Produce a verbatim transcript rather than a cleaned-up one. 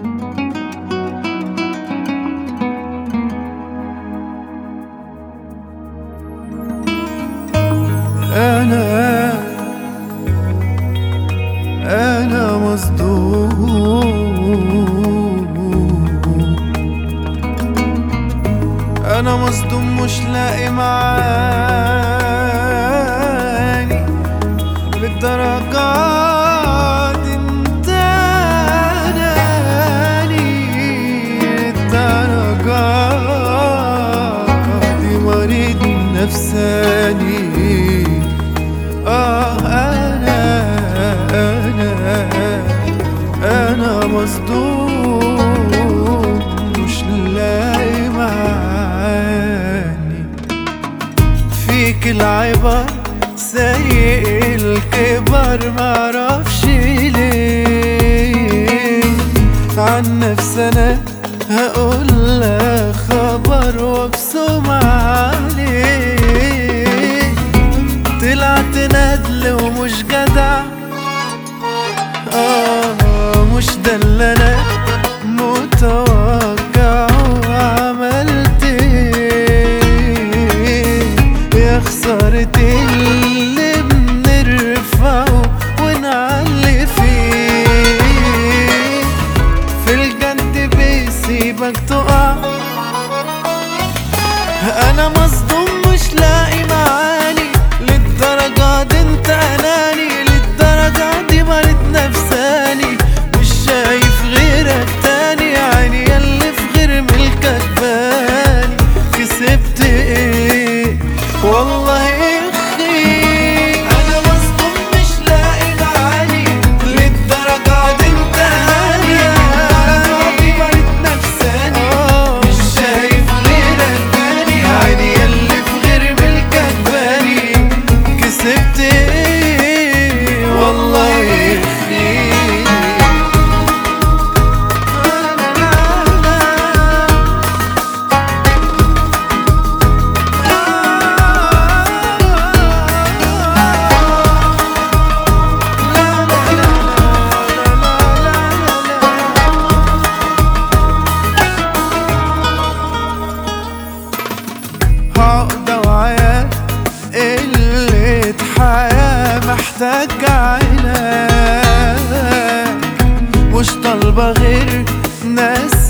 أنا أنا مصدوم، أنا مصدوم مش لاقي معاني للدرجات دي. انت ناني للدرجات دي، مريض نفساني. آه أنا أنا أنا مصدوم مش لاقي معاني. فيك العبر سيء الكبر، معرفش ليه. عن نفسي أنا هقول لك خبر وابصم عليه. طلعت ندل ومش جدع، آه مش ده اللي أنا متوقع. وعملت إيه يا خسارة اللي بنرفعه ونعلي فيه. في الجد بيسيبك تقع. أنا مصدوم مش لاقي معاني للدرجة دي. انت اناني للدرجة دي، مريض نفساني. مش شايف غيرك تاني، عيني ياللي في غير ملكك باني. كسبت ايه والله اخي. انا مصدوم مش لاقي معاني للدرجة دي. انت اناني للدرجة دي، مريض نفساني. مش شايف غيرك تاني، عيني ياللي في غير ملكك باني. كسبت ايه والله يخي. عقدة وعيال قلة حياة، محتاج علاج. مش طالبة غير ناس